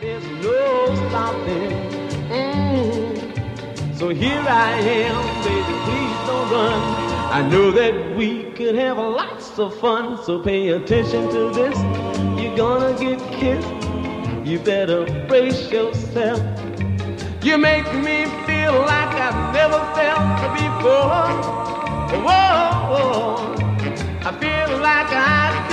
there's no stopping. So here I am, baby, please don't run. I know that we could have lots of fun, so pay attention to this. You're gonna get kissed, you better brace yourself. You make me feel like I've never felt before. Whoa, I feel like I